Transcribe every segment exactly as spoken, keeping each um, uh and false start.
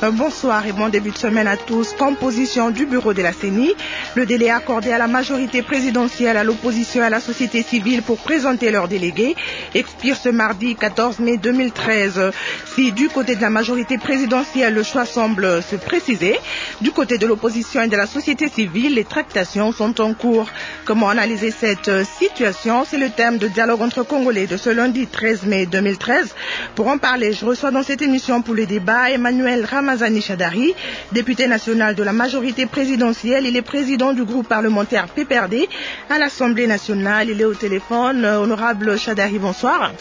Bonsoir et bon début de semaine à tous. Composition du bureau de la C E N I. Le délai accordé à la majorité présidentielle, à l'opposition et à la société civile pour présenter leurs délégués expire ce mardi quatorze mai deux mille treize. Si du côté de la majorité présidentielle, le choix semble se préciser, du côté de l'opposition et de la société civile, les tractations sont en cours. Comment analyser cette situation? C'est le thème de dialogue entre Congolais de ce lundi treize mai deux mille treize. Pour en parler, je reçois dans cette émission pour le débat Emmanuel Ramazani Chadari, député national de la majorité présidentielle. Il est président du groupe parlementaire P P R D à l'Assemblée nationale. Il est au téléphone. Honorable Chadari, bonsoir.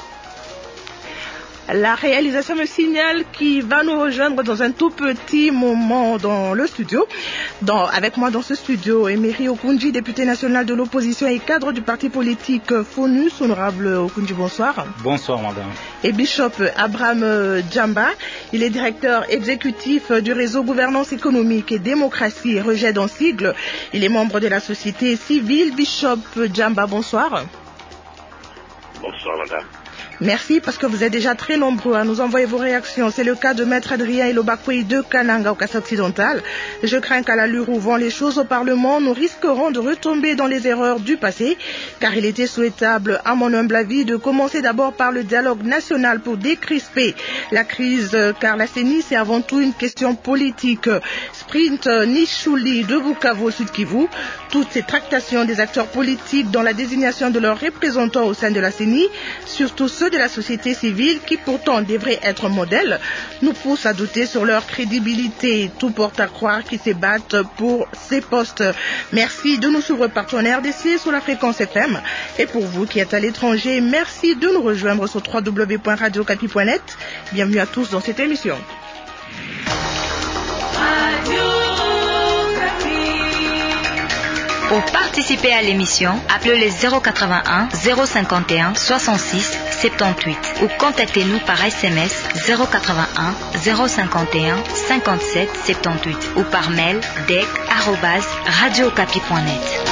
La réalisation me signale qu'il va nous rejoindre dans un tout petit moment dans le studio. Dans, avec moi dans ce studio, Emery Okunji, député national de l'opposition et cadre du parti politique FONUS. Honorable Okunji, bonsoir. Bonsoir, madame. Et Bishop Abraham Djamba, il est directeur exécutif du réseau Gouvernance économique et démocratie, rejet en sigle. Il est membre de la société civile. Bishop Djamba, bonsoir. Bonsoir, madame. Merci parce que vous êtes déjà très nombreux à nous envoyer vos réactions. C'est le cas de Maître Adrien Ilobakwe de Kananga au Kassai-Occidental. Je crains qu'à l'allure où vont les choses au Parlement, nous risquerons de retomber dans les erreurs du passé, car il était souhaitable, à mon humble avis, de commencer d'abord par le dialogue national pour décrisper la crise, car la C E N I, c'est avant tout une question politique. Sprint Nichouli de Bukavu au Sud Kivu, toutes ces tractations des acteurs politiques dans la désignation de leurs représentants au sein de la C E N I, surtout ceux de la société civile qui pourtant devraient être modèles, nous poussent à douter sur leur crédibilité. Tout porte à croire qu'ils se battent pour ces postes. Merci de nous suivre partout en R D C sur la fréquence F M. Et pour vous qui êtes à l'étranger, merci de nous rejoindre sur w w w point radio okapi point net. Bienvenue à tous dans cette émission. Pour participer à l'émission, appelez le zéro quatre-vingt-un zéro cinquante et un soixante-six soixante-dix-huit ou contactez-nous par S M S zéro quatre-vingt-un zéro cinquante et un cinquante-sept soixante-dix-huit ou par mail dec arobase radio okapi point net.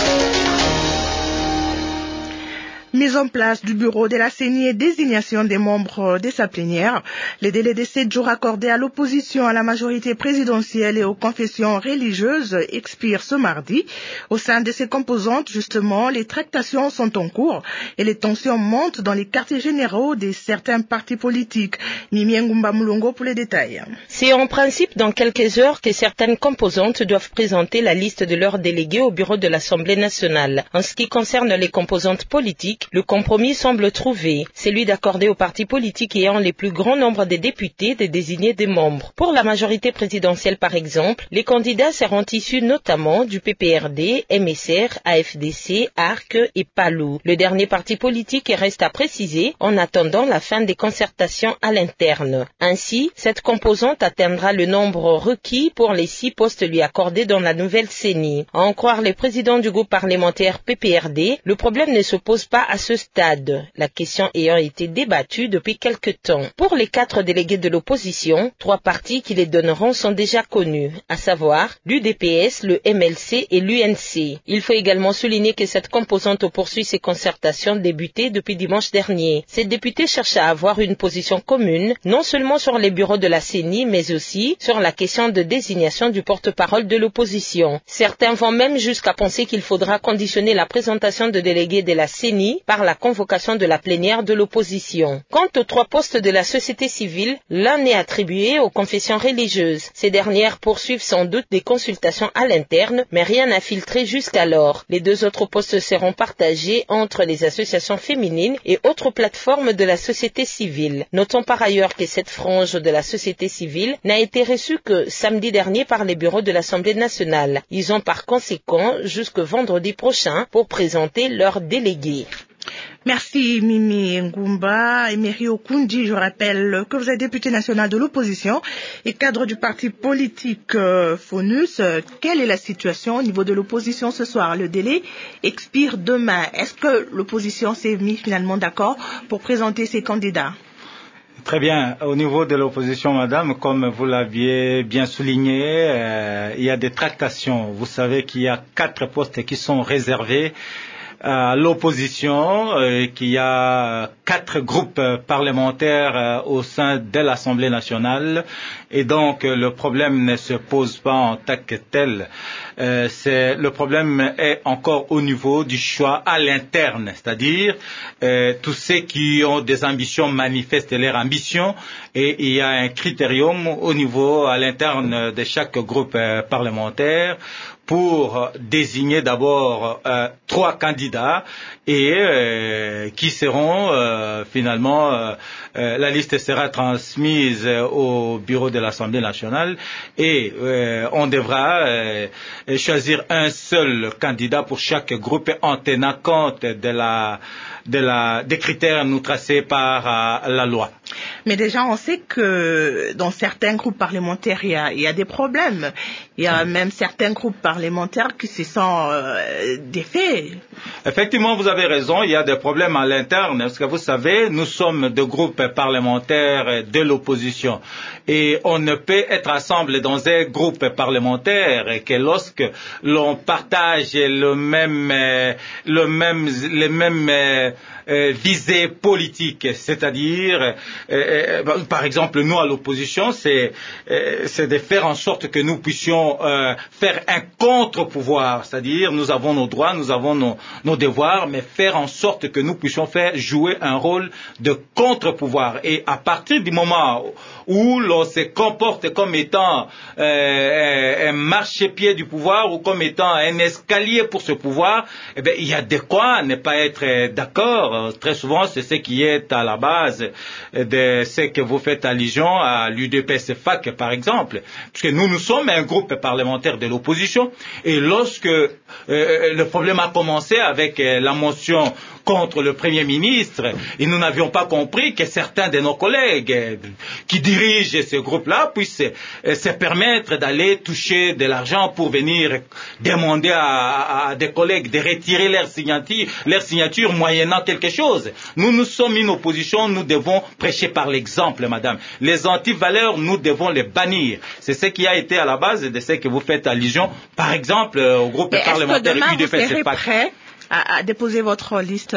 Mise en place du bureau de la C E N I et désignation des membres de sa plénière. Les délais de sept jours accordés à l'opposition, à la majorité présidentielle et aux confessions religieuses expirent ce mardi. Au sein de ces composantes, justement, les tractations sont en cours et les tensions montent dans les quartiers généraux de certains partis politiques. Mimi Ngumba Mulongo pour les détails. C'est en principe dans quelques heures que certaines composantes doivent présenter la liste de leurs délégués au bureau de l'Assemblée nationale. En ce qui concerne les composantes politiques, le compromis semble trouvé, celui d'accorder aux partis politiques ayant les plus grands nombres de députés de désigner des membres. Pour la majorité présidentielle par exemple, les candidats seront issus notamment du P P R D, M S R, A F D C, A R C et P A L U. Le dernier parti politique reste à préciser en attendant la fin des concertations à l'interne. Ainsi, cette composante atteindra le nombre requis pour les six postes lui accordés dans la nouvelle C E N I. À en croire les présidents du groupe parlementaire P P R D, le problème ne se pose pas à ce stade, la question ayant été débattue depuis quelque temps. Pour les quatre délégués de l'opposition, trois partis qui les donneront sont déjà connus, à savoir l'U D P S, le M L C et l'U N C. Il faut également souligner que cette composante poursuit ses concertations débutées depuis dimanche dernier. Ces députés cherchent à avoir une position commune, non seulement sur les bureaux de la C E N I, mais aussi sur la question de désignation du porte-parole de l'opposition. Certains vont même jusqu'à penser qu'il faudra conditionner la présentation de délégués de la C E N I par la convocation de la plénière de l'opposition. Quant aux trois postes de la société civile, l'un est attribué aux confessions religieuses. Ces dernières poursuivent sans doute des consultations à l'interne, mais rien n'a filtré jusqu'alors. Les deux autres postes seront partagés entre les associations féminines et autres plateformes de la société civile. Notons par ailleurs que cette frange de la société civile n'a été reçue que samedi dernier par les bureaux de l'Assemblée nationale. Ils ont par conséquent jusque vendredi prochain pour présenter leurs délégués. Merci Mimi Ngumba. Emery Okunji, je rappelle que vous êtes député national de l'opposition et cadre du parti politique euh, FONUS. Quelle est la situation au niveau de l'opposition ce soir? Le délai expire demain. Est-ce que l'opposition s'est mise finalement d'accord pour présenter ses candidats? Très bien. Au niveau de l'opposition, madame, comme vous l'aviez bien souligné, euh, il y a des tractations. Vous savez qu'il y a quatre postes qui sont réservés à l'opposition, euh, qu'il y a quatre groupes parlementaires euh, au sein de l'Assemblée nationale, et donc euh, le problème ne se pose pas en tant que tel. Euh, c'est, le problème est encore au niveau du choix à l'interne, c'est-à-dire euh, tous ceux qui ont des ambitions manifestent leurs ambitions, et il y a un critérium au niveau à l'interne de chaque groupe euh, parlementaire pour désigner d'abord euh, trois candidats et euh, qui seront euh, finalement euh, euh, la liste sera transmise au bureau de l'Assemblée nationale et euh, on devra euh, choisir un seul candidat pour chaque groupe en tenant compte de la de la des critères nous tracés par euh, la loi. Mais déjà, on sait que dans certains groupes parlementaires, il y a, il y a des problèmes. Il y a même certains groupes parlementaires qui se sont euh, défaits. Effectivement, vous avez raison, il y a des problèmes à l'interne. Parce que vous savez, nous sommes deux groupes parlementaires de l'opposition. Et on ne peut être ensemble dans un groupe parlementaire que lorsque l'on partage le même, le même, les mêmes euh, visées politiques. C'est-à-dire, euh, par exemple, nous à l'opposition, c'est, euh, c'est de faire en sorte que nous puissions euh, faire un contre-pouvoir. C'est-à-dire, nous avons nos droits, nous avons nos, nos devoirs, mais faire en sorte que nous puissions faire jouer un rôle de contre-pouvoir. Et à partir du moment où l'on se comporte comme étant euh, un marchepied du pouvoir ou comme étant un escalier pour ce pouvoir, eh bien, il y a de quoi ne pas être d'accord. Très souvent, c'est ce qui est à la base de ce que vous faites allusion à l'U D P S F A C, par exemple. Parce que nous, nous sommes un groupe parlementaire de l'opposition, et lorsque euh, le problème a commencé avec euh, la motion contre le Premier ministre, et nous n'avions pas compris que certains de nos collègues euh, qui dirigent ce groupe-là puissent euh, se permettre d'aller toucher de l'argent pour venir demander à, à, à des collègues de retirer leur signature, leur signature moyennant quelque chose. Nous, nous sommes une opposition, nous devons prêcher par l'exemple, madame. Les antivaleurs, nous devons les bannir. C'est ce qui a été à la base de ce que vous faites allusion, par exemple, au groupe Mais parlementaire U D P S F A C. Est-ce que demain, vous serez prêt à, à déposer votre liste?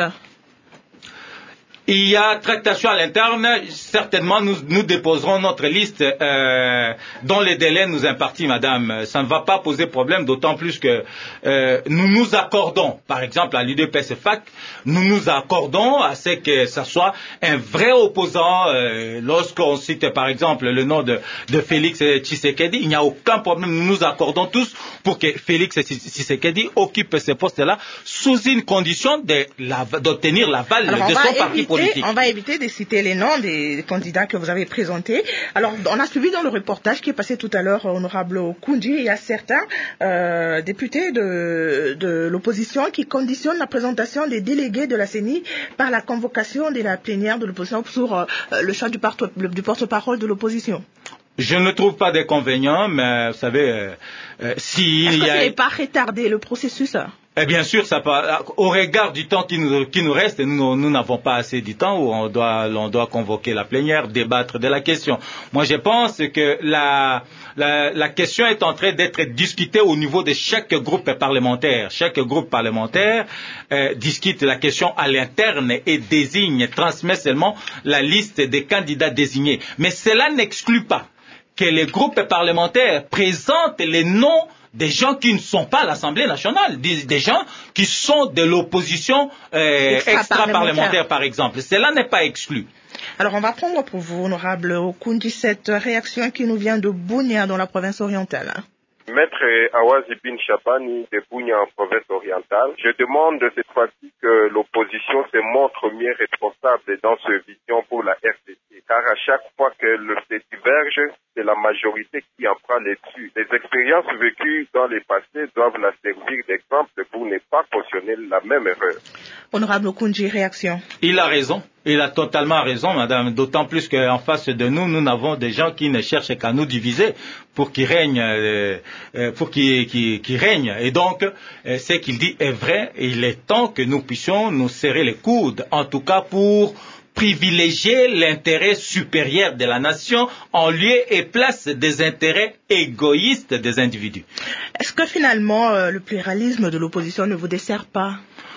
Il y a tractation à l'interne. Certainement, nous, nous déposerons notre liste euh, dont les délais nous impartis, madame. Ça ne va pas poser problème, d'autant plus que euh, nous nous accordons, par exemple, à l'U D P S F A C, nous nous accordons à ce que ça soit un vrai opposant. Euh, lorsqu'on cite, par exemple, le nom de, de Félix Tshisekedi, il n'y a aucun problème. Nous nous accordons tous pour que Félix Tshisekedi occupe ce poste-là sous une condition de la, d'obtenir l'aval de son parti politique. On va éviter de citer les noms des candidats que vous avez présentés. Alors, on a suivi dans le reportage qui est passé tout à l'heure, honorable Kundji, il y a certains euh, députés de, de l'opposition qui conditionnent la présentation des délégués de la C E N I par la convocation de la plénière de l'opposition sur euh, le choix du, porte, du porte-parole de l'opposition. Je ne trouve pas d'inconvénient, mais vous savez, euh, euh, si Est-ce il que y a... ça n'est pas retardé le processus? Eh bien sûr, ça peut, au regard du temps qui nous, qui nous reste, nous, nous n'avons pas assez de temps où on doit, on doit convoquer la plénière, débattre de la question. Moi, je pense que la, la, la question est en train d'être discutée au niveau de chaque groupe parlementaire. Chaque groupe parlementaire euh, discute la question à l'interne et désigne, transmet seulement la liste des candidats désignés. Mais cela n'exclut pas que les groupes parlementaires présentent les noms des gens qui ne sont pas à l'Assemblée nationale, des, des gens qui sont de l'opposition euh, extra-parlementaire, par exemple. Cela n'est pas exclu. Alors, on va prendre pour vous, honorable Okundi, cette réaction qui nous vient de Bunia, dans la province orientale. Maître Awazi Bin Chabani de Bunia en province orientale, je demande cette fois-ci que l'opposition se montre mieux responsable dans sa vision pour la R D C, car à chaque fois qu'elle se diverge, c'est la majorité qui en prend les dessus. Les expériences vécues dans le passé doivent la servir d'exemple pour ne pas cautionner la même erreur. Honorable Kundji, réaction. Il a raison. Il a totalement raison, madame. D'autant plus qu'en face de nous, nous n'avons des gens qui ne cherchent qu'à nous diviser pour qu'ils règnent, euh, pour qu'ils, qu'ils, qu'ils règnent. Et donc, euh, ce qu'il dit est vrai. Et il est temps que nous puissions nous serrer les coudes, en tout cas pour privilégier l'intérêt supérieur de la nation en lieu et place des intérêts égoïstes des individus. Est-ce que finalement, euh, le pluralisme de l'opposition ne vous dessert pas?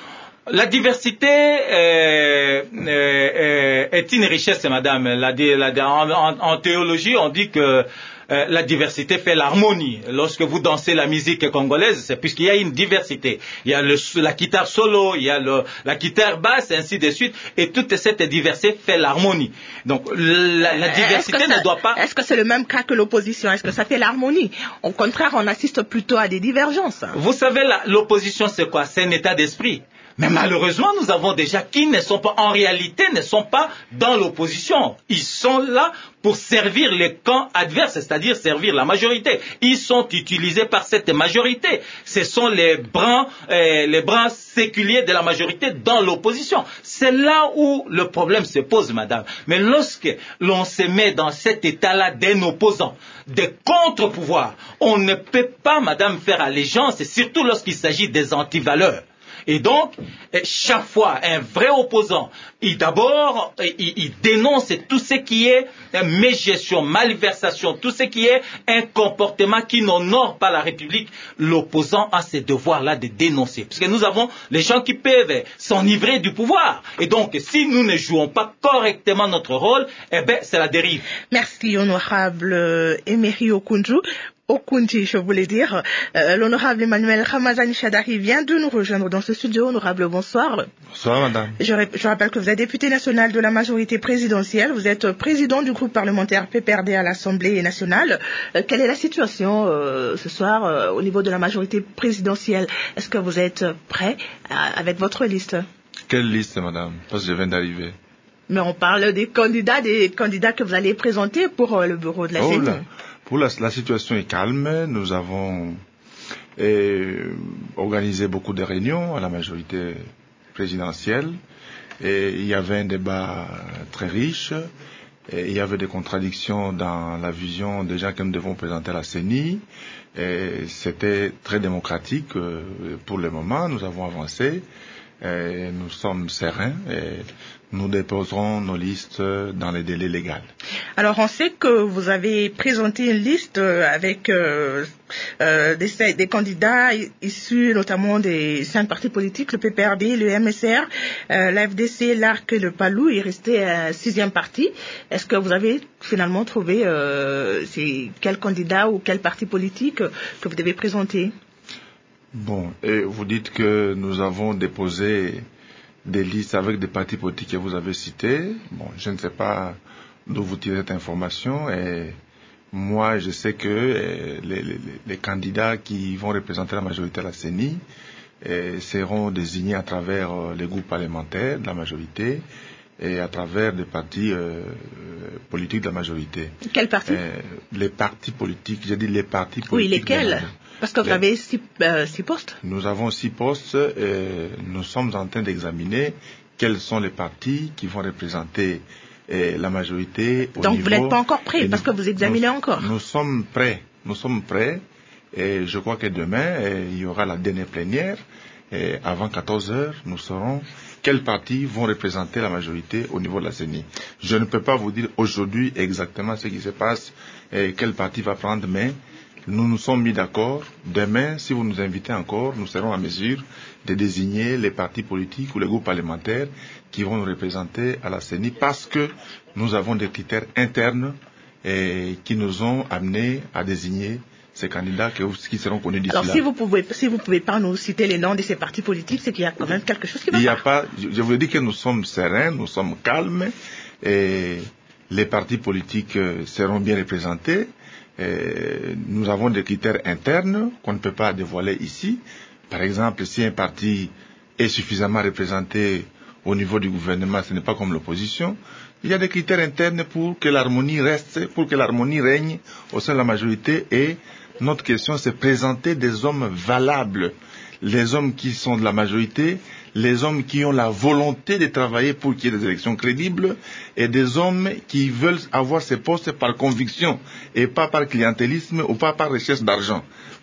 La diversité euh, euh, est une richesse, madame. La, la, en, en, en théologie, on dit que Euh, la diversité fait l'harmonie. Lorsque vous dansez la musique congolaise, c'est puisqu'il y a une diversité. Il y a le, la guitare solo, il y a le, la guitare basse, et ainsi de suite. Et toute cette diversité fait l'harmonie. Donc la, la diversité ça, ne doit pas... Est-ce que c'est le même cas que l'opposition? Est-ce que ça fait l'harmonie? Au contraire, on assiste plutôt à des divergences. Vous savez, la, l'opposition, c'est quoi? C'est un état d'esprit. Mais malheureusement, nous avons déjà qui ne sont pas, en réalité, ne sont pas dans l'opposition. Ils sont là pour servir les camps adverses, c'est-à-dire servir la majorité. Ils sont utilisés par cette majorité. Ce sont les bras, euh, les bras séculiers de la majorité dans l'opposition. C'est là où le problème se pose, madame. Mais lorsque l'on se met dans cet état-là d'un opposant, des contre-pouvoirs, on ne peut pas, madame, faire allégeance, et surtout lorsqu'il s'agit des antivaleurs. Et donc, chaque fois, un vrai opposant, il d'abord, il, il dénonce tout ce qui est mégestion, malversation, tout ce qui est un comportement qui n'honore pas la République. L'opposant a ce devoir-là de dénoncer. Parce que nous avons les gens qui peuvent s'enivrer du pouvoir. Et donc, si nous ne jouons pas correctement notre rôle, eh ben, c'est la dérive. Merci, honorable Emery Okunju. Okunji, je voulais dire. Euh, l'honorable Emmanuel Ramazani Chadari vient de nous rejoindre dans ce studio. Honorable, bonsoir. Bonsoir, madame. Je, je rappelle que vous êtes député national de la majorité présidentielle. Vous êtes président du groupe parlementaire P P R D à l'Assemblée nationale. Euh, quelle est la situation euh, ce soir euh, au niveau de la majorité présidentielle? Est-ce que vous êtes prêt à, avec votre liste? Quelle liste, madame? Parce que je viens d'arriver. Mais on parle des candidats, des candidats que vous allez présenter pour euh, le bureau de la oh C E N I. Là. Pour la, la situation est calme. Nous avons eh, organisé beaucoup de réunions à la majorité présidentielle. Et il y avait un débat très riche. Et il y avait des contradictions dans la vision des gens que nous devons présenter à la C E N I. Et c'était très démocratique. Pour le moment, nous avons avancé. Et nous sommes sereins et nous déposerons nos listes dans les délais légaux. Alors, on sait que vous avez présenté une liste avec euh, euh, des, des candidats issus notamment des cinq partis politiques, le P P R D, le M S R, euh, l'A F D C, l'A R C et le P A L U. Il restait un sixième parti. Est-ce que vous avez finalement trouvé euh, c'est quel candidat ou quel parti politique que vous devez présenter? Bon, et vous dites que nous avons déposé des listes avec des partis politiques que vous avez cités. Bon, je ne sais pas d'où vous tirez cette information. Et moi, je sais que eh, les, les, les candidats qui vont représenter la majorité à la C E N I eh, seront désignés à travers euh, les groupes parlementaires de la majorité et à travers des partis euh, politiques de la majorité. Quels partis? eh, Les partis politiques, j'ai dit les partis politiques. Oui, lesquels? Parce que vous les... avez six, euh, six postes. Nous avons six postes et nous sommes en train d'examiner quels sont les partis qui vont représenter eh, la majorité au Donc niveau... vous n'êtes pas encore prêt parce nous, que vous examinez nous, encore. Nous sommes prêts. Nous sommes prêts et je crois que demain, eh, il y aura la dernière plénière et avant quatorze heures, nous saurons quels partis vont représenter la majorité au niveau de la C E N I. Je ne peux pas vous dire aujourd'hui exactement ce qui se passe et quel parti va prendre, mais nous nous sommes mis d'accord. Demain, si vous nous invitez encore, nous serons en mesure de désigner les partis politiques ou les groupes parlementaires qui vont nous représenter à la C E N I parce que nous avons des critères internes et qui nous ont amenés à désigner ces candidats qui seront connus d'ici là. Alors si vous pouvez, si vous pouvez pas nous citer les noms de ces partis politiques, c'est qu'il y a quand même quelque chose qui va Il y a pas. pas, je vous dis que nous sommes sereins, nous sommes calmes et les partis politiques seront bien représentés. Et nous avons des critères internes qu'on ne peut pas dévoiler ici. Par exemple, si un parti est suffisamment représenté au niveau du gouvernement, ce n'est pas comme l'opposition. Il y a des critères internes pour que l'harmonie reste, pour que l'harmonie règne au sein de la majorité. Et notre question, c'est présenter des hommes valables, les hommes qui sont de la majorité, les hommes qui ont la volonté de travailler pour qu'il y ait des élections crédibles et des hommes qui veulent avoir ces postes par conviction et pas par clientélisme ou pas par recherche d'argent.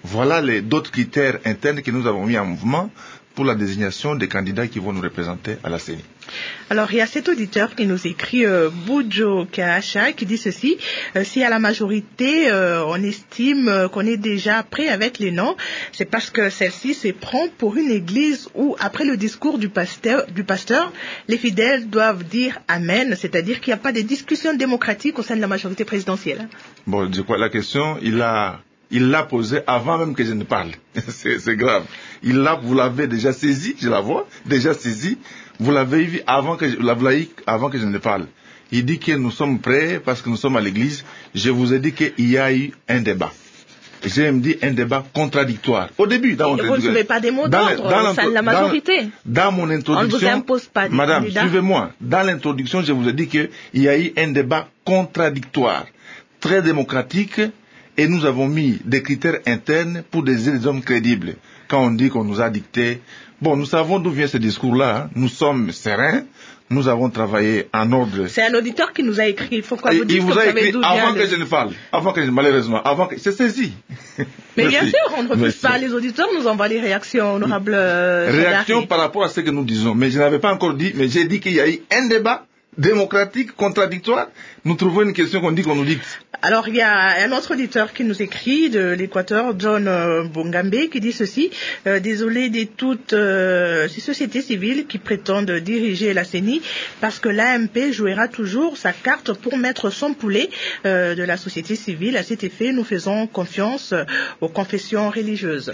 Voilà les d'autres critères internes que nous avons mis en mouvement pour la désignation des candidats qui vont nous représenter à la C E N I. Alors, il y a cet auditeur qui nous écrit, euh, Boudjo Kahacha, qui dit ceci, euh, si à la majorité, euh, on estime euh, qu'on est déjà prêt avec les noms, c'est parce que celle-ci se prend pour une église où, après le discours du pasteur, du pasteur, les fidèles doivent dire Amen, c'est-à-dire qu'il n'y a pas de discussion démocratique au sein de la majorité présidentielle. Bon, je crois la question, il a... Il l'a posée avant même que je ne parle. c'est, c'est grave. Il l'a, vous l'avez déjà saisi, je la vois, déjà saisi. Vous l'avez vu avant que je, vous l'avez avant que je ne parle. Il dit que nous sommes prêts parce que nous sommes à l'église. Je vous ai dit qu'il y a eu un débat. J'ai même dit un débat contradictoire. Au début, dans mon introduction. Vous ne trouvez pas des mots d'ordre au sein de la majorité. Dans, dans mon introduction. On ne vous impose pas des Madame, candidats. Suivez-moi. Dans l'introduction, je vous ai dit qu'il y a eu un débat contradictoire, très démocratique. Et nous avons mis des critères internes pour désigner des hommes crédibles. Quand on dit qu'on nous a dicté, bon, nous savons d'où vient ce discours-là. Hein. Nous sommes sereins. Nous avons travaillé en ordre. C'est un auditeur qui nous a écrit. Il faut quoi vous dire Il vous a écrit avant que je ne parle. Avant que je, malheureusement, avant que, c'est saisi. Mais bien sûr, on ne refuse pas. Les auditeurs nous envoient les réactions, honorable. Euh, réactions par rapport à ce que nous disons. Mais je n'avais pas encore dit, mais j'ai dit qu'il y a eu un débat démocratique, contradictoire. Nous trouvons une question qu'on dit qu'on nous dicte. Alors, il y a un autre auditeur qui nous écrit de l'Équateur, John euh, Bongambe, qui dit ceci. Euh, désolé de toutes euh, ces sociétés civiles qui prétendent diriger la C E N I, parce que l'A M P jouera toujours sa carte pour mettre son poulet euh, de la société civile. À cet effet, nous faisons confiance euh, aux confessions religieuses.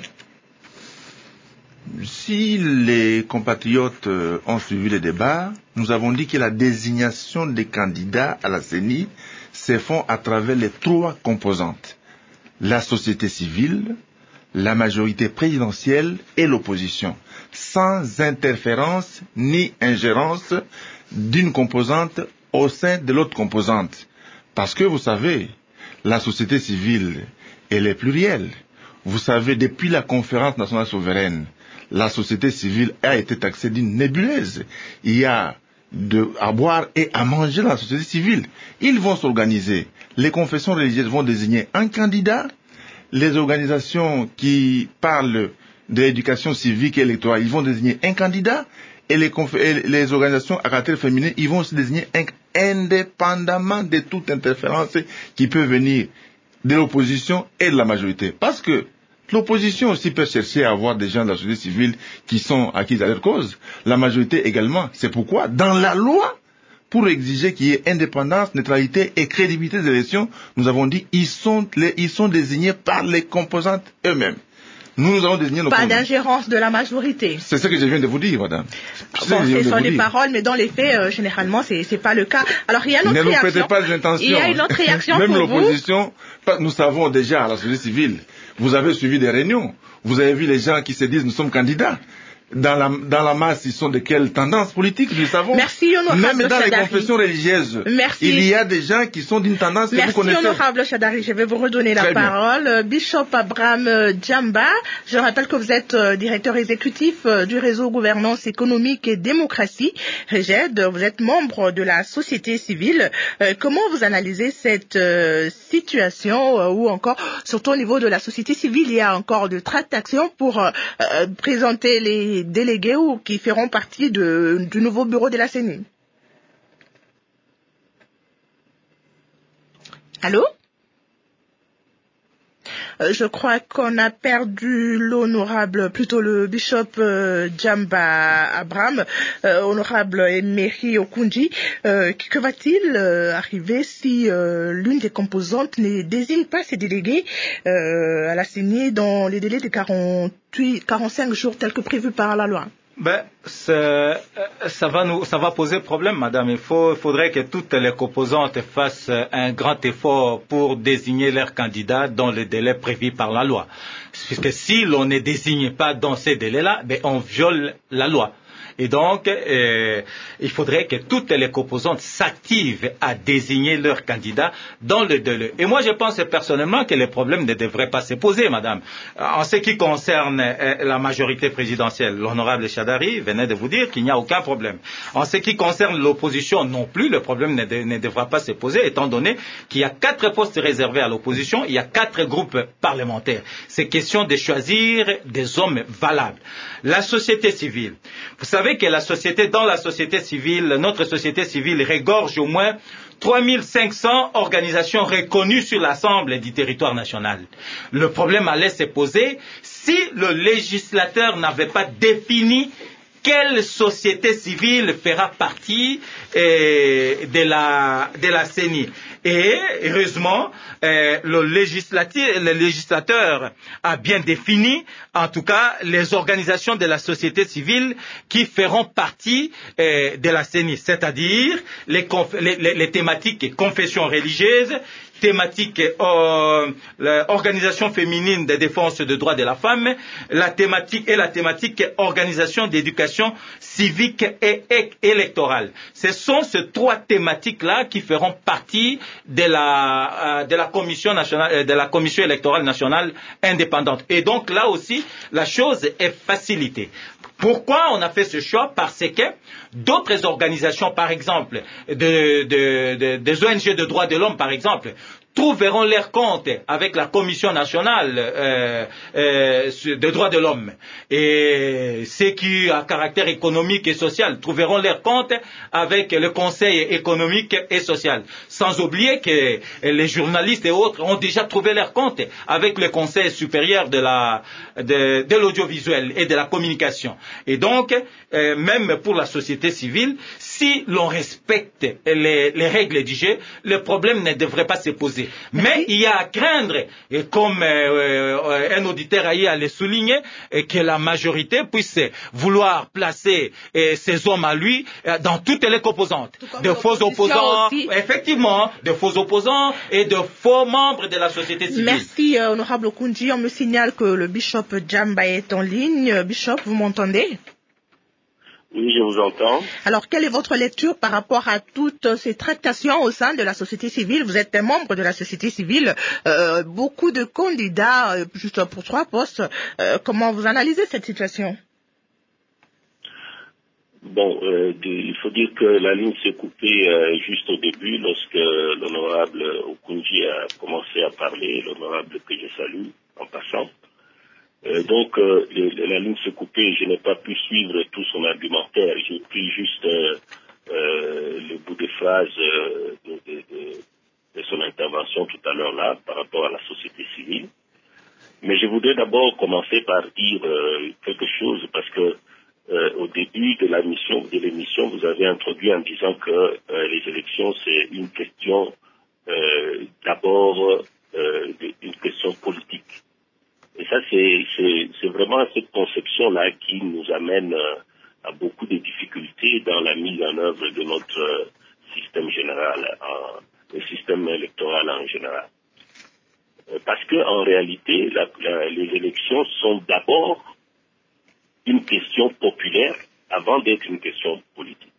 Si les compatriotes euh, ont suivi le débat, nous avons dit que la désignation des candidats à la C E N I se font à travers les trois composantes. La société civile, la majorité présidentielle et l'opposition, sans interférence ni ingérence d'une composante au sein de l'autre composante. Parce que vous savez, la société civile, elle est plurielle. Vous savez, depuis la conférence nationale souveraine, la société civile a été taxée d'une nébuleuse. Il y a de, à boire et à manger dans la société civile. Ils vont s'organiser. Les confessions religieuses vont désigner un candidat. Les organisations qui parlent de l'éducation civique et électorale, ils vont désigner un candidat. Et les, et les organisations à caractère féminin, ils vont se désigner un, indépendamment de toute interférence qui peut venir de l'opposition et de la majorité. Parce que l'opposition aussi peut chercher à avoir des gens de la société civile qui sont acquis à leur cause. La majorité également. C'est pourquoi, dans la loi, pour exiger qu'il y ait indépendance, neutralité et crédibilité des élections, nous avons dit ils sont, les, ils sont désignés par les composantes eux-mêmes. Nous, nous avons désigné nos Pas candidats. d'ingérence de la majorité. C'est ce que je viens de vous dire, madame. Bon, ce sont des paroles, mais dans les faits, euh, généralement, c'est c'est pas le cas. Alors, il y a une autre ne réaction. Ne nous prêtez pas des intentions. Il y a une autre réaction Même pour l'opposition, nous savons déjà à la société civile. Vous avez suivi des réunions. Vous avez vu les gens qui se disent nous sommes candidats. Dans la, dans la masse, ils sont de quelle tendance politique, nous le savons. Merci, honorable Même dans Chadari. les confessions religieuses, Merci. il y a des gens qui sont d'une tendance que Merci, vous connaissez. Merci, honorable Chadari. Je vais vous redonner Très la bien. parole. Bishop Abraham Djamba, je rappelle que vous êtes euh, directeur exécutif euh, du réseau Gouvernance économique et démocratie, REGED. Vous êtes membre de la société civile. Euh, comment vous analysez cette euh, situation euh, ou encore, surtout au niveau de la société civile, il y a encore de tractations pour euh, euh, présenter les délégués ou qui feront partie de, du nouveau bureau de la C E N I. Allô? Euh, je crois qu'on a perdu l'honorable, plutôt le bishop euh, Djamba Abraham, euh, honorable Emery Okunji. Euh, que va-t-il euh, arriver si euh, l'une des composantes ne désigne pas ses délégués euh, à la C E N I dans les délais de quarante-huit, quarante-cinq jours tels que prévus par la loi? Ben, ça va nous, ça va poser problème, madame. Il faut, il faudrait que toutes les composantes fassent un grand effort pour désigner leurs candidats dans les délais prévus par la loi. Puisque si l'on ne désigne pas dans ces délais-là, ben, on viole la loi. Et donc, euh, il faudrait que toutes les composantes s'activent à désigner leurs candidats dans le délai. Et moi, je pense personnellement que les problèmes ne devraient pas se poser, madame. En ce qui concerne euh, la majorité présidentielle, l'honorable Chadari venait de vous dire qu'il n'y a aucun problème. En ce qui concerne l'opposition non plus, le problème ne, de, ne devra pas se poser, étant donné qu'il y a quatre postes réservés à l'opposition, il y a quatre groupes parlementaires. C'est question de choisir des hommes valables. La société civile. Vous savez que la société, dans la société civile, notre société civile regorge au moins trois mille cinq cents organisations reconnues sur l'ensemble du territoire national. Le problème allait se poser si le législateur n'avait pas défini quelle société civile fera partie eh, de la de la C E N I. Et heureusement, eh, le, le législateur a bien défini, en tout cas, les organisations de la société civile qui feront partie eh, de la C E N I, c'est-à-dire les, les, les thématiques confession religieuse, thématique euh, organisation féminine de défense des droits de la femme, la thématique et la thématique organisation d'éducation civique et, et électorale. Ce sont ces trois thématiques-là qui feront partie de la euh, de la commission nationale, de la commission électorale nationale indépendante. Et donc là aussi, la chose est facilitée. Pourquoi on a fait ce choix? Parce que d'autres organisations, par exemple, de, de, de, des O N G de droits de l'homme, par exemple, trouveront leur compte avec la Commission nationale euh, euh, des droits de l'homme. Et ceux qui, à caractère économique et social, trouveront leur compte avec le Conseil économique et social. Sans oublier que les journalistes et autres ont déjà trouvé leur compte avec le Conseil supérieur de la de, de l'audiovisuel et de la communication. Et donc, euh, même pour la société civile, si l'on respecte les, les règles du jeu, le problème ne devrait pas se poser. Mais il y a à craindre, et comme euh, un auditeur a eu à le souligner, et que la majorité puisse vouloir placer euh, ces hommes à lui euh, dans toutes les composantes. De faux opposants, aussi. Effectivement, de faux opposants et de faux membres de la société civile. Merci, euh, honorable Kunji. On me signale que le bishop Djamba est en ligne. Bishop, vous m'entendez? Oui, je vous entends. Alors, quelle est votre lecture par rapport à toutes ces tractations au sein de la société civile? Vous êtes un membre de la société civile, euh, beaucoup de candidats euh, juste pour trois postes. Euh, comment vous analysez cette situation? Bon, euh, de, il faut dire que la ligne s'est coupée euh, juste au début lorsque l'honorable Okunji a commencé à parler, l'honorable que je salue en passant. Euh, donc, euh, le, la ligne s'est coupée, je n'ai pas pu suivre tout son argumentaire. J'ai pris juste euh, euh, le bout des phrases euh, de, de, de, de son intervention tout à l'heure là par rapport à la société civile. Mais je voudrais d'abord commencer par dire euh, quelque chose parce que euh, au début de la mission, de l'émission, vous avez introduit en disant que euh, les élections c'est une question euh, d'abord euh, une question politique. Et ça, c'est, c'est, c'est vraiment cette conception-là qui nous amène euh, à beaucoup de difficultés dans la mise en œuvre de notre euh, système général, euh, le système électoral en général. Euh, parce que en réalité, la, la, les élections sont d'abord une question populaire avant d'être une question politique.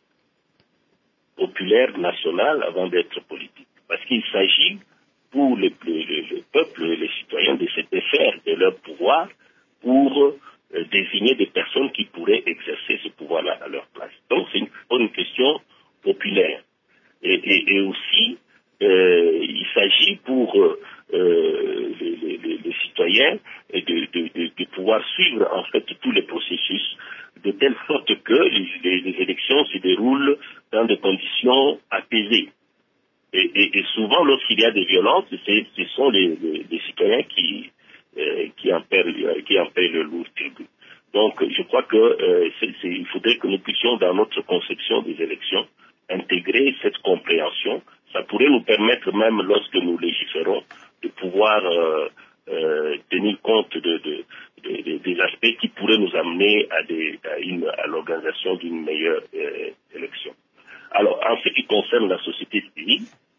Populaire, nationale, avant d'être politique. Parce qu'il s'agit pour le, le, le peuple, les citoyens, de se défaire de leur pouvoir pour euh, désigner des personnes qui pourraient exercer ce pouvoir-là à leur place. Donc c'est une, une question populaire. Et, et, et aussi, euh, il s'agit pour euh, les, les, les citoyens de, de, de, de pouvoir suivre en fait tous les processus de telle sorte que les, les élections se déroulent dans des conditions apaisées. Et, et, et souvent, lorsqu'il y a des violences, c'est, ce sont les, les, les citoyens qui, euh, qui, en paient, qui en paient le lourd tribut. Donc, je crois que euh, c'est, c'est, il faudrait que nous puissions, dans notre conception des élections, intégrer cette compréhension. Ça pourrait nous permettre, même lorsque nous légiférons, de pouvoir euh, euh, tenir compte de, de, de, de, des aspects qui pourraient nous amener à, des, à, une, à l'organisation d'une meilleure euh, élection. Alors, en ce qui concerne la société civile,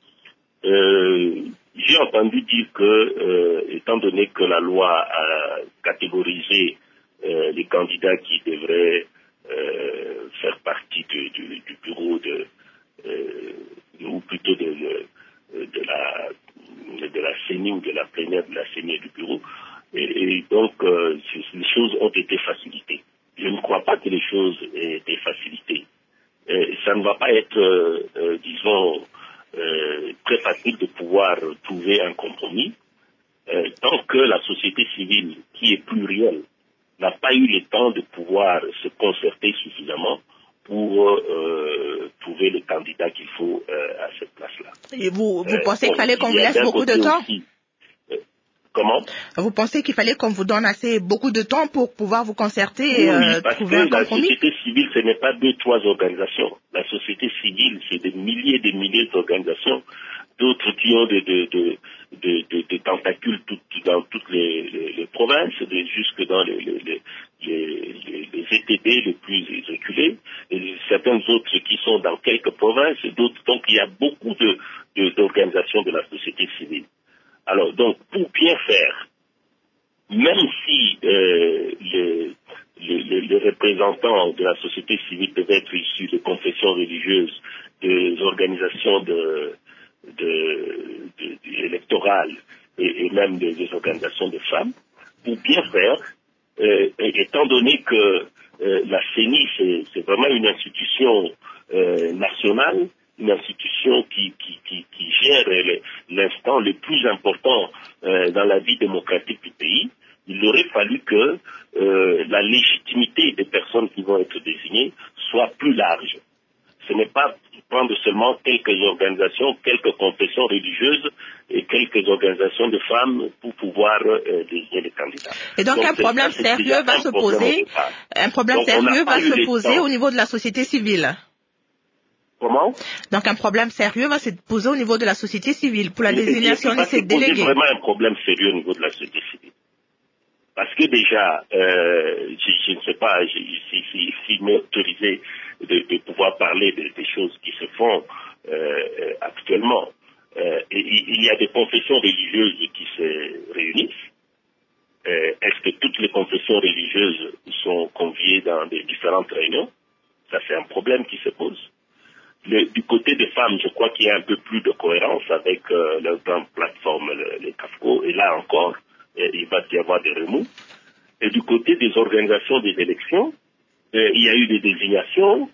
Euh, j'ai entendu dire que, euh, étant donné que la loi a catégorisé euh, les candidats qui devraient euh, faire partie de, du, du bureau de, euh, ou plutôt de, de, de la de la C E N I ou de la plénière de la C E N I et du bureau. Et, et donc, euh, les choses ont été facilitées. Je ne crois pas que les choses aient été facilitées. Et ça ne va pas être, euh, euh, disons, euh, très facile de pouvoir trouver un compromis euh, tant que la société civile, qui est plurielle, n'a pas eu le temps de pouvoir se concerter suffisamment pour euh, trouver le candidat qu'il faut euh, à cette place-là. Et vous, vous Euh, pensez bon, qu'il fallait qu'on il vous y a laisse d'un beaucoup de côté temps aussi, euh, Comment Vous pensez qu'il fallait qu'on vous donne assez beaucoup de temps pour pouvoir vous concerter et Oui, euh, parce trouver que un la compromis? société civile, ce n'est pas deux, trois organisations. La société civile, c'est des milliers et des milliers d'organisations, d'autres qui ont des de, de, de, de, de tentacules tout, dans toutes les, les, les provinces, de, jusque dans les, les, les, les, les E T B les plus reculés, et certaines autres qui sont dans quelques provinces, d'autres. Donc il y a beaucoup de, de, d'organisations de la société civile. Alors donc, pour bien faire, même si euh, les, les, les représentants de la société civile devaient être issus de confessions religieuses, des organisations de, de, de, de électorales et, et même des, des organisations de femmes, pour bien faire, euh, étant donné que euh, la C E N I, c'est, c'est vraiment une institution euh, nationale, une institution qui, qui, qui, qui gère le, l'instant le plus important euh, dans la vie démocratique du pays, il aurait fallu que euh, la légitimité des personnes qui vont être désignées soit plus large. Ce n'est pas prendre seulement quelques organisations, quelques confessions religieuses et quelques organisations de femmes pour pouvoir euh, désigner les candidats. Et donc, donc un problème ça, sérieux va se poser, un problème donc, sérieux va se poser au niveau de la société civile. Comment? Donc un problème sérieux va se poser au niveau de la société civile pour la et, désignation de ces délégués. C'est vraiment un problème sérieux au niveau de la société civile. Parce que déjà, euh, je, je ne sais pas si, si, si m'est autorisé de, de pouvoir parler de, des choses qui se font euh, actuellement. Euh, et, il y a des confessions religieuses qui se réunissent. Euh, est-ce que toutes les confessions religieuses sont conviées dans des différentes réunions? Ça, c'est un problème qui se pose. Le, du côté des femmes, je crois qu'il y a un peu plus de cohérence avec euh, leur grande plateforme, le, les CAFCO, et là encore, euh, il va y avoir des remous. Et du côté des organisations des élections, euh, il y a eu des désignations,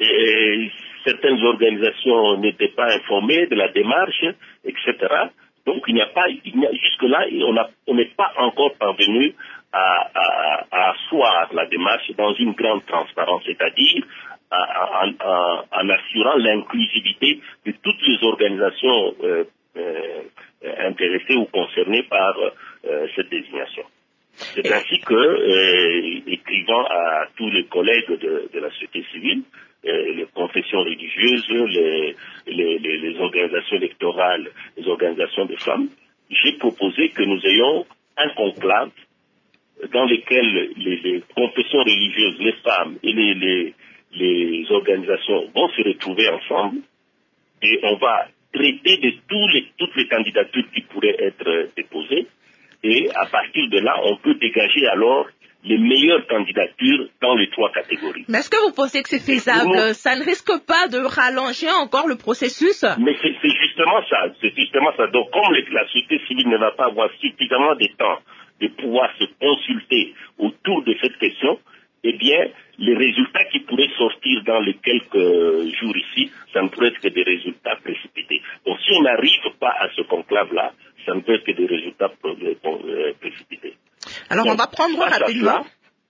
et certaines organisations n'étaient pas informées de la démarche, et cetera. Donc il n'y a pas, il n'y a, jusque-là, on n'est pas encore parvenu à, à, à asseoir la démarche dans une grande transparence, c'est-à-dire En, en, en assurant l'inclusivité de toutes les organisations euh, euh, intéressées ou concernées par euh, cette désignation. C'est ainsi que, euh, écrivant à tous les collègues de, de la société civile, euh, les confessions religieuses, les, les, les, les organisations électorales, les organisations de femmes, j'ai proposé que nous ayons un conclave dans lequel les, les confessions religieuses, les femmes et les, les les organisations vont se retrouver ensemble et on va traiter de tous les, toutes les candidatures qui pourraient être déposées et à partir de là, on peut dégager alors les meilleures candidatures dans les trois catégories. Mais est-ce que vous pensez que c'est faisable? Nous, ça ne risque pas de rallonger encore le processus? Mais c'est, c'est justement ça, c'est justement ça. Donc comme les, la société civile ne va pas avoir suffisamment de temps de pouvoir se consulter autour de cette question, eh bien, les résultats qui pourraient sortir dans les quelques jours ici, ça ne pourrait être que des résultats précipités. Donc, si on n'arrive pas à ce conclave-là, ça ne peut être que des résultats précipités. Alors, donc, on va prendre rapidement,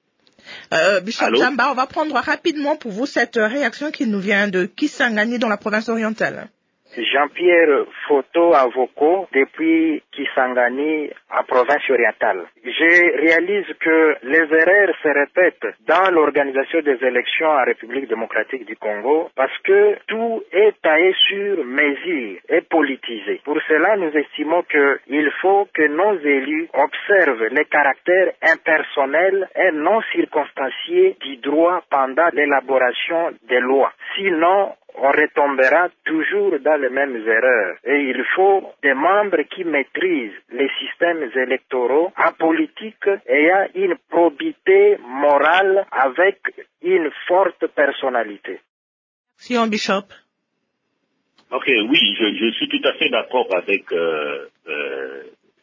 euh, Bishop Jamba, on va prendre rapidement pour vous cette réaction qui nous vient de Kisangani dans la province orientale. Jean-Pierre Photo Avoko depuis Kisangani en province orientale. Je réalise que les erreurs se répètent dans l'organisation des élections en République démocratique du Congo parce que tout est taillé sur mesure et politisé. Pour cela, nous estimons qu'il faut que nos élus observent les caractères impersonnels et non circonstanciés du droit pendant l'élaboration des lois. Sinon, on retombera toujours dans les mêmes erreurs. Et il faut des membres qui maîtrisent méprise les systèmes électoraux apolitiques ayant une probité morale avec une forte personnalité. Sion Bishop. Ok, oui, je, je suis tout à fait d'accord avec euh, euh,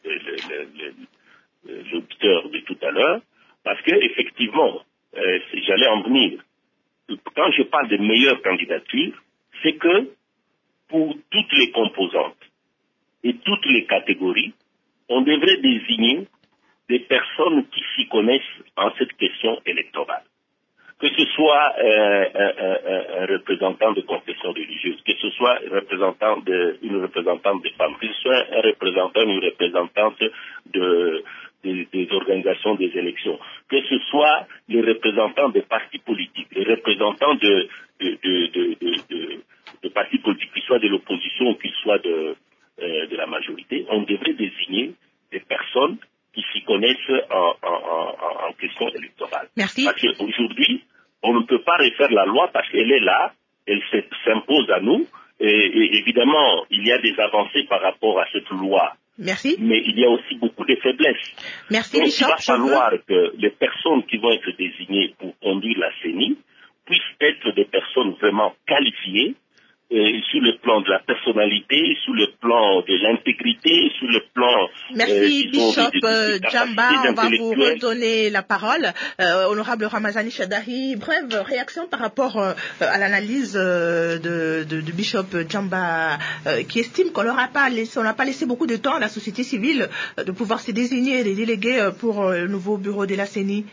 l'auditeur de tout à l'heure, parce que effectivement, euh, j'allais en venir. Quand je parle de meilleure candidature, c'est que pour toutes les composantes et toutes les catégories, on devrait désigner des personnes qui s'y connaissent en cette question électorale. Que ce soit euh, un, un, un représentant de confession religieuse, que ce soit un représentant de, une représentante des femmes, que ce soit un représentant, une représentante de, de, des organisations des élections, que ce soit les représentants des partis politiques, les représentants de, de, de, de, de, de, de partis politiques, qu'ils soient de l'opposition ou qu'ils soient de, euh, de la majorité, on devrait désigner des personnes qui s'y connaissent en, en, en, en question électorale. Merci. Parce qu'aujourd'hui, on ne peut pas refaire la loi parce qu'elle est là, elle s'impose à nous, et, et évidemment, il y a des avancées par rapport à cette loi. Merci. Mais il y a aussi beaucoup de faiblesses. Merci, Donc, Bishop, il va falloir veux... que les personnes qui vont être désignées pour conduire la C E N I puissent être des personnes vraiment qualifiées, et sur le plan de la personnalité, sur le plan de l'intégrité, sur le plan... Merci, euh, Bishop de, de, de Djamba. On va vous redonner la parole. Euh, honorable Ramazani Chadahi, brève réaction par rapport euh, à l'analyse euh, de, de, de Bishop Djamba, euh, qui estime qu'on n'aura pas laissé, on n'a pas laissé beaucoup de temps à la société civile euh, de pouvoir se désigner des délégués euh, pour euh, le nouveau bureau de la C E N I.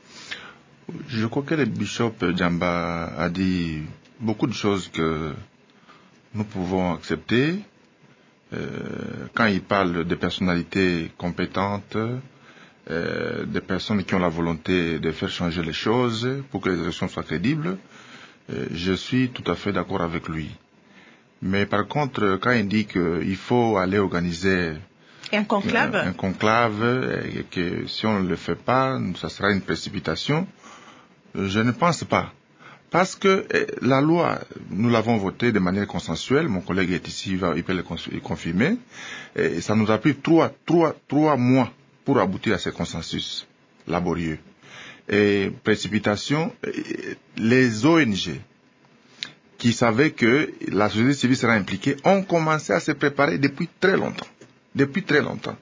Je crois que le Bishop Djamba a dit beaucoup de choses que nous pouvons accepter. Euh, quand il parle de personnalités compétentes, euh, des personnes qui ont la volonté de faire changer les choses pour que les élections soient crédibles, euh, je suis tout à fait d'accord avec lui. Mais par contre, quand il dit qu'il faut aller organiser un conclave, un, un conclave et que si on ne le fait pas, ça sera une précipitation, je ne pense pas. Parce que eh, la loi, nous l'avons votée de manière consensuelle, mon collègue est ici, il, va, il peut le confirmer, et ça nous a pris trois, trois, trois mois pour aboutir à ce consensus laborieux. Et précipitation, les O N G qui savaient que la société civile sera impliquée ont commencé à se préparer depuis très longtemps. Depuis très longtemps.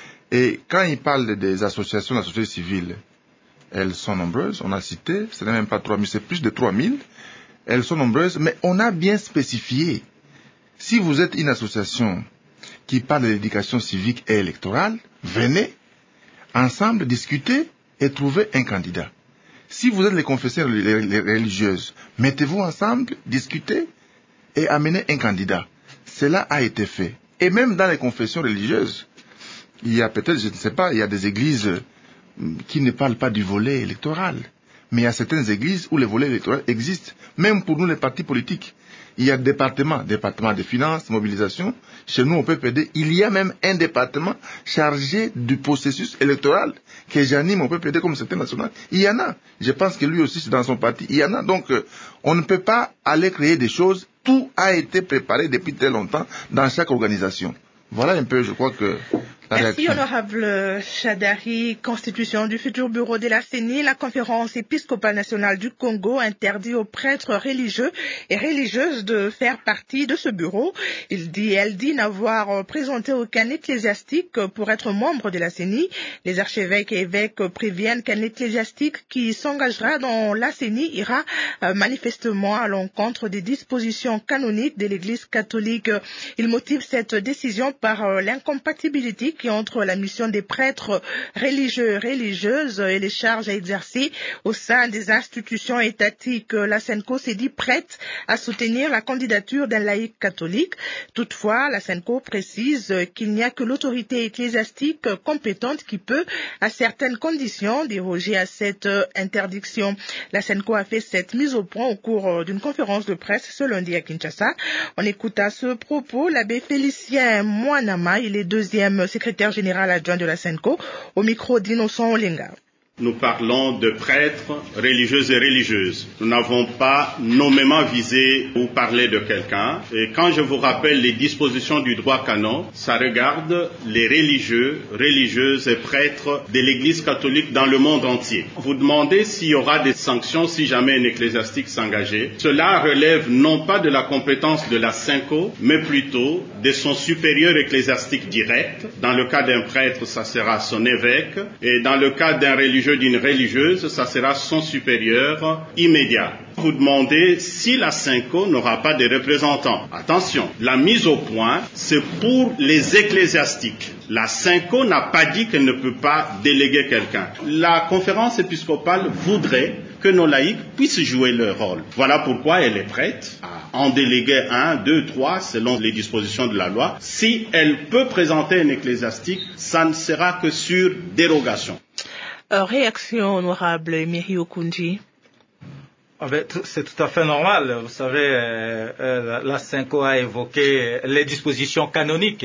Et quand il parle des associations de la société civile, elles sont nombreuses, on a cité, ce n'est même pas trois mille, c'est plus de trois mille. Elles sont nombreuses, mais on a bien spécifié. Si vous êtes une association qui parle de l'éducation civique et électorale, venez, ensemble, discuter et trouver un candidat. Si vous êtes les confessions religieuses, mettez-vous ensemble, discutez et amenez un candidat. Cela a été fait. Et même dans les confessions religieuses, il y a peut-être, je ne sais pas, il y a des églises qui ne parlent pas du volet électoral. Mais il y a certaines églises où le volet électoral existe. Même pour nous, les partis politiques. Il y a des départements, département des finances, mobilisation. Chez nous, au P P D, il y a même un département chargé du processus électoral que j'anime au P P D comme secrétaire national. Il y en a. Je pense que lui aussi, c'est dans son parti. Il y en a. Donc, euh, on ne peut pas aller créer des choses. Tout a été préparé depuis très longtemps dans chaque organisation. Voilà un peu, je crois que... Merci, honorable Chadari. Constitution du futur bureau de la C E N I, la conférence épiscopale nationale du Congo interdit aux prêtres religieux et religieuses de faire partie de ce bureau. Il dit, elle dit n'avoir présenté aucun ecclésiastique pour être membre de la C E N I. Les archevêques et évêques préviennent qu'un ecclésiastique qui s'engagera dans la C E N I ira euh, manifestement à l'encontre des dispositions canoniques de l'Église catholique. Il motive cette décision par euh, l'incompatibilité qui entre la mission des prêtres religieux et religieuses et les charges à exercer au sein des institutions étatiques. La SENCO s'est dit prête à soutenir la candidature d'un laïc catholique. Toutefois, la SENCO précise qu'il n'y a que l'autorité ecclésiastique compétente qui peut, à certaines conditions, déroger à cette interdiction. La SENCO a fait cette mise au point au cours d'une conférence de presse ce lundi à Kinshasa. On écoute à ce propos l'abbé Félicien Mouanama, il est deuxième secrétaire général adjoint de la SENCO, au micro d'Innocent Olenga. nous parlons de prêtres, religieuses et religieuses. Nous n'avons pas nommément visé ou parlé de quelqu'un. Et quand je vous rappelle les dispositions du droit canon, ça regarde les religieux, religieuses et prêtres de l'Église catholique dans le monde entier. Vous demandez s'il y aura des sanctions si jamais un ecclésiastique s'engageait. Cela relève non pas de la compétence de la SENCO, mais plutôt de son supérieur ecclésiastique direct. Dans le cas d'un prêtre, ça sera son évêque. Et dans le cas d'un religieux, d'une religieuse, ça sera son supérieur immédiat. Vous demandez si la SENCO n'aura pas de représentants. Attention, la mise au point, c'est pour les ecclésiastiques. La SENCO n'a pas dit qu'elle ne peut pas déléguer quelqu'un. La conférence épiscopale voudrait que nos laïcs puissent jouer leur rôle. Voilà pourquoi elle est prête à en déléguer un, deux, trois, selon les dispositions de la loi. Si elle peut présenter un ecclésiastique, ça ne sera que sur dérogation. Euh, réaction honorable, Emery Okundi. Ah ben, c'est tout à fait normal. Vous savez, euh, euh, la SENCO a évoqué les dispositions canoniques.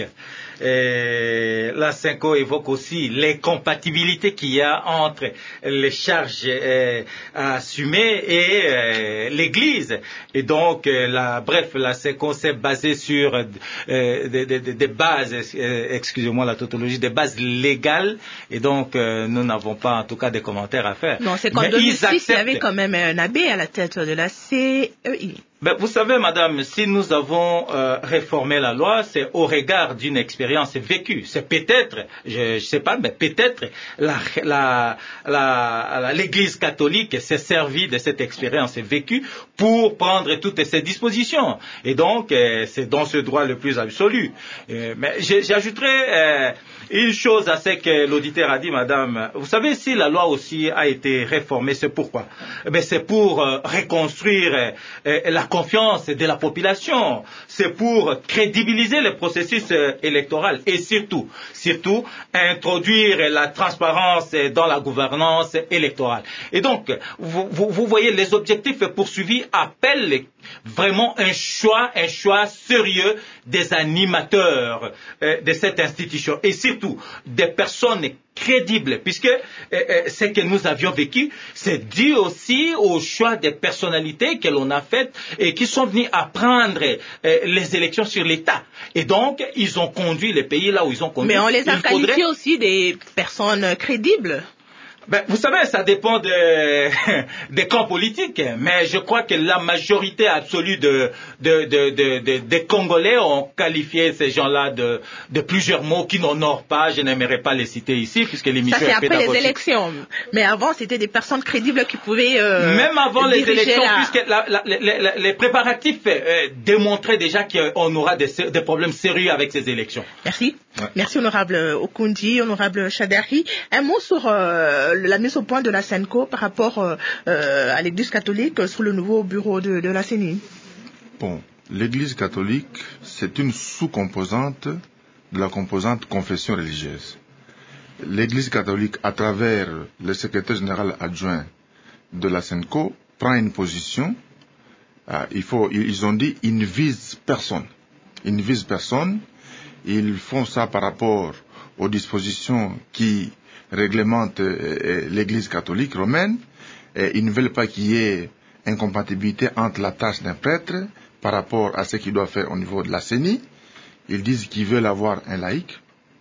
Et la SENCO évoque aussi les compatibilités qu'il y a entre les charges euh, à assumer et euh, l'Église. Et donc, euh, la, bref, la SENCO s'est basée sur euh, des, des, des bases, euh, excusez-moi la tautologie, des bases légales. Et donc, euh, nous n'avons pas, en tout cas, des commentaires à faire. Non, c'est qu'en deux mille six, il y avait quand même un abbé à la tête de la C E I. Ben, vous savez, madame, si nous avons euh, réformé la loi, c'est au regard d'une expérience vécue. C'est peut-être, je ne sais pas, mais peut-être la, la, la, la, l'Église catholique s'est servie de cette expérience vécue pour prendre toutes ces dispositions. Et donc, euh, c'est dans ce droit le plus absolu. Euh, mais j'ajouterais euh, une chose à ce que l'auditeur a dit, madame. Vous savez, si la loi aussi a été réformée, c'est pourquoi? Ben, c'est pour euh, reconstruire euh, la confiance de la population, c'est pour crédibiliser le processus euh, électoral et surtout, surtout introduire la transparence dans la gouvernance électorale. Et donc, vous, vous, vous voyez, les objectifs poursuivis appellent vraiment un choix, un choix sérieux des animateurs euh, de cette institution et surtout des personnes crédible, puisque euh, euh, ce que nous avions vécu, c'est dû aussi au choix des personnalités que l'on a faites et qui sont venus apprendre euh, les élections sur l'État. Et donc, ils ont conduit le pays là où ils ont conduit. Mais on les a Il qualifiés faudrait... aussi des personnes crédibles. Ben, vous savez, ça dépend de, des camps politiques, mais je crois que la majorité absolue de, de, de, de, de, des Congolais ont qualifié ces gens-là de, de plusieurs mots qui n'honorent pas. Je n'aimerais pas les citer ici, puisque l'émission est pédagogique. Ça, c'est après les élections. Mais avant, c'était des personnes crédibles qui pouvaient euh, Même avant les élections, la... puisque la, la, les, les, les préparatifs euh, démontraient déjà qu'on aura des, des problèmes sérieux avec ces élections. Merci. Ouais. Merci, honorable Okundi, honorable Chadari. Un mot sur... Euh, la mise au point de la SENCO par rapport euh, à l'Église catholique sous le nouveau bureau de, de la C E N I. Bon, l'Église catholique, c'est une sous-composante de la composante confession religieuse. L'Église catholique, à travers le secrétaire général adjoint de la SENCO, prend une position. Euh, il faut, ils ont dit, ils ne visent personne. Ils ne visent personne. Ils font ça par rapport aux dispositions qui réglemente euh, l'Église catholique romaine. Et ils ne veulent pas qu'il y ait incompatibilité entre la tâche d'un prêtre par rapport à ce qu'il doit faire au niveau de la C E N I. Ils disent qu'ils veulent avoir un laïc.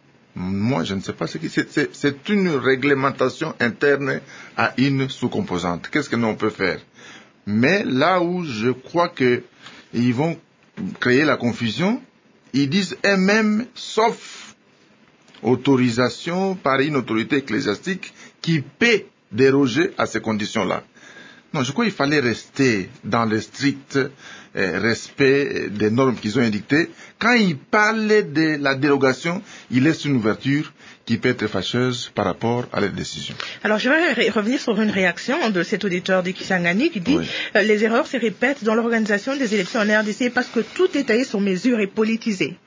Moi, je ne sais pas ce que c'est. C'est, c'est une réglementation interne à une sous-composante. Qu'est-ce que nous on peut faire? Mais là où je crois que ils vont créer la confusion, ils disent eux-mêmes, sauf autorisation par une autorité ecclésiastique qui peut déroger à ces conditions-là. Non, je crois qu'il fallait rester dans le strict euh, respect des normes qu'ils ont édictées. Quand ils parlent de la dérogation, ils laissent une ouverture qui peut être fâcheuse par rapport à la décision. Alors, je vais ré- revenir sur une réaction de cet auditeur de Kisangani qui dit oui. euh, les erreurs se répètent dans l'organisation des élections en R D C parce que tout est taillé sur mesure et politisé.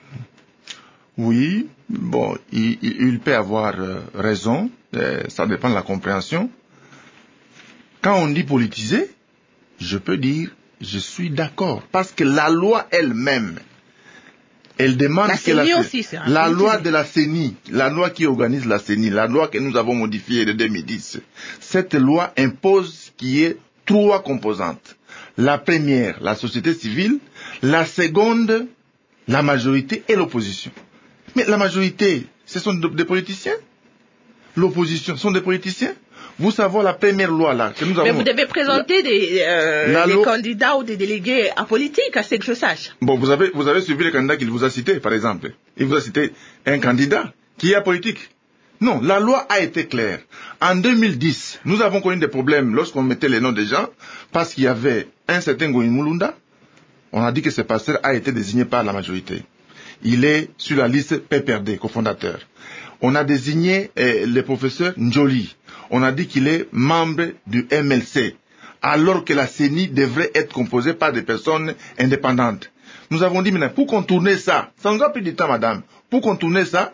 Oui, bon, il, il, il peut avoir euh, raison, euh, ça dépend de la compréhension. Quand on dit politisé, je peux dire, je suis d'accord, parce que la loi elle-même, Elle demande la que la, aussi, la loi de la C E N I, la loi qui organise la C E N I, la loi que nous avons modifiée de deux mille dix, cette loi impose qu'il y ait trois composantes. La première, la société civile. La seconde, la majorité et l'opposition. Mais la majorité, ce sont des politiciens. L'opposition, ce sont des politiciens. Vous savez la première loi là que nous avons. Mais vous devez présenter la, des, euh, des loi... candidats ou des délégués apolitiques, à ce que je sache. Bon, vous avez, vous avez suivi le candidat qu'il vous a cité, par exemple. Il vous a cité un candidat qui est apolitique. Non, la loi a été claire. En deux mille dix, nous avons connu des problèmes lorsqu'on mettait les noms des gens, parce qu'il y avait un certain Goïn Mulunda. On a dit que ce pasteur a été désigné par la majorité. Il est sur la liste P P R D, cofondateur. On a désigné eh, le professeur Njoli. On a dit qu'il est membre du M L C, alors que la C E N I devrait être composée par des personnes indépendantes. Nous avons dit maintenant, pour contourner ça, ça nous a pris du temps, madame, pour contourner ça,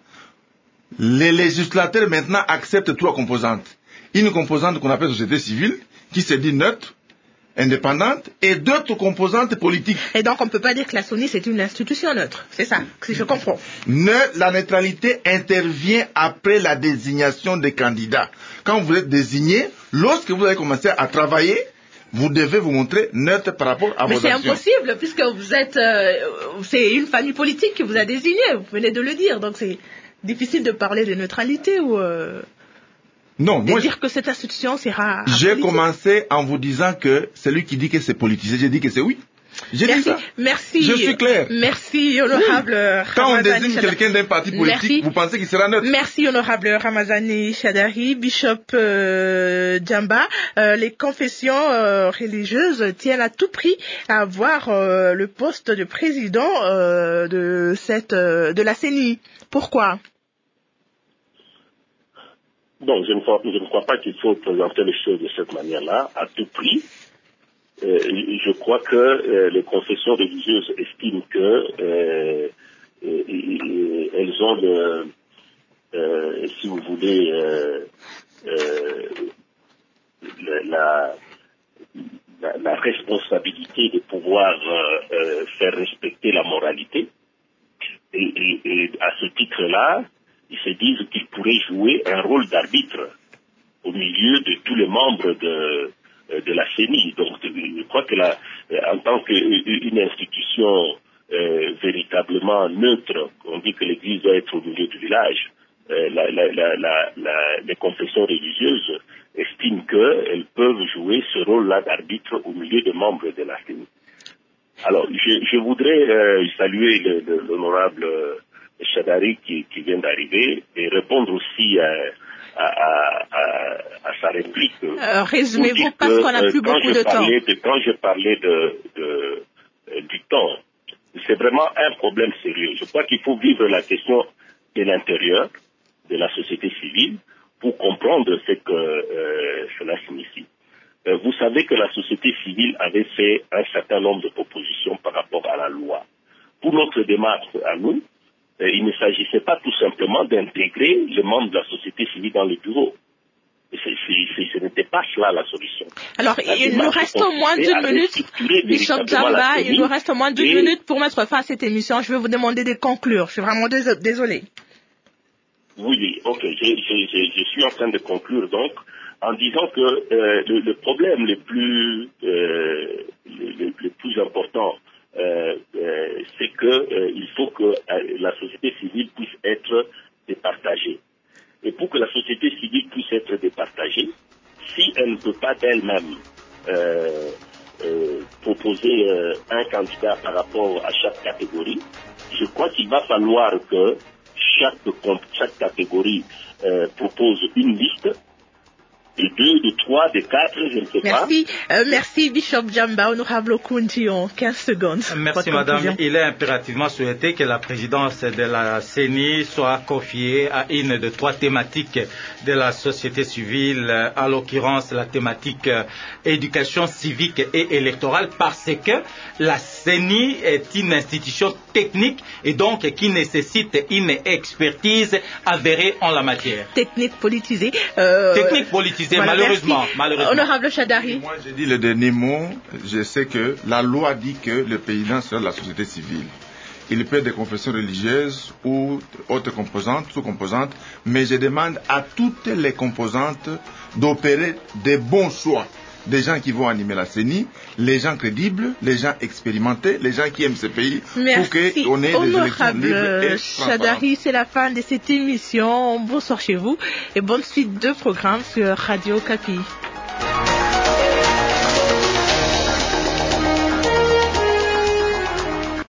les législateurs maintenant acceptent trois composantes. Une composante qu'on appelle société civile, qui se dit neutre, indépendante, et d'autres composantes politiques. Et donc on ne peut pas dire que la S O N I c'est une institution neutre, c'est ça, si je comprends. Ne, la neutralité intervient après la désignation des candidats. Quand vous êtes désigné, lorsque vous allez commencer à travailler, vous devez vous montrer neutre par rapport à Mais vos actions. Mais c'est impossible, puisque vous êtes, euh, c'est une famille politique qui vous a désigné, vous venez de le dire, donc c'est difficile de parler de neutralité ou euh, non, de moi, dire que cette institution sera. J'ai commencé en vous disant que celui qui dit que c'est politisé, j'ai dit que c'est oui. J'ai merci, dit ça. Merci. Je suis clair. Merci, honorable. Oui. Quand on désigne quelqu'un d'un parti politique, merci. Vous pensez qu'il sera neutre? Merci, honorable Ramazani Chadari, Bishop euh, Djamba. Euh, les confessions euh, religieuses tiennent à tout prix à avoir euh, le poste de président euh, de cette euh, de la C E N I. Pourquoi? Donc, je ne crois, je ne crois pas qu'il faut présenter les choses de cette manière-là, à tout prix. Euh, je crois que euh, les confessions religieuses estiment que euh, euh, elles ont le, euh, si vous voulez, euh, euh, la, la, la responsabilité de pouvoir euh, euh, faire respecter la moralité. Et, et, et à ce titre-là, ils se disent qu'ils pourraient jouer un rôle d'arbitre au milieu de tous les membres de de la C E N I. Donc, je crois que la, en tant qu'une institution euh, véritablement neutre, on dit que l'Église doit être au milieu du village, euh, la, la, la, la, la, les confessions religieuses estiment qu'elles peuvent jouer ce rôle-là d'arbitre au milieu des membres de la C E N I. Alors, je, je voudrais euh, saluer le, le, l'honorable Chadari qui, qui vient d'arriver et répondre aussi à À, à, à, à sa réplique. Euh, Résumez-vous parce qu'on n'a plus euh, beaucoup de temps. De, quand je parlais de, de, euh, du temps, c'est vraiment un problème sérieux. Je crois qu'il faut vivre la question de l'intérieur, de la société civile, pour comprendre ce que euh, cela signifie. Euh, vous savez que la société civile avait fait un certain nombre de propositions par rapport à la loi. Pour notre démarche à nous, Euh, il ne s'agissait pas tout simplement d'intégrer les membres de la société civile dans le bureau. C'est, c'est, c'est, ce n'était pas cela la solution. Alors, la il nous reste au moins d'une minute. Bishop Djamba, il nous reste au moins d'une minute pour mettre fin à cette émission. Je vais vous demander de conclure. Je suis vraiment désolé. Oui, ok. Je, je, je, je suis en train de conclure donc en disant que euh, le, le problème le plus, euh, le, le, le plus important Euh, euh, c'est que euh, il faut que euh, la société civile puisse être départagée. Et pour que la société civile puisse être départagée, si elle ne peut pas d'elle-même euh, euh, proposer euh, un candidat par rapport à chaque catégorie, je crois qu'il va falloir que chaque, chaque catégorie euh, propose une liste. De deux, de trois, de quatre, je ne sais merci. pas. Euh, merci, Bishop Djamba, honorable Okundion. quinze secondes. Merci, madame. Il est impérativement souhaité que la présidence de la C E N I soit confiée à une de trois thématiques de la société civile, en l'occurrence la thématique éducation civique et électorale, parce que la C E N I est une institution technique et donc qui nécessite une expertise avérée en la matière. Technique politisée. Euh... Technique politisée. Voilà, malheureusement, malheureusement. Honorable Chadari. Moi, j'ai dit le dernier mot. Je sais que la loi dit que le président sera de la société civile. Il peut être des confessions religieuses ou autres composantes, sous-composantes, mais je demande à toutes les composantes d'opérer des bons choix. Des gens qui vont animer la C E N I, les gens crédibles, les gens expérimentés, les gens qui aiment ce pays. Merci, pour qu'on ait des élections libres et Chadari, c'est la fin de cette émission. Bonsoir chez vous et bonne suite de programmes sur Radio Kapi.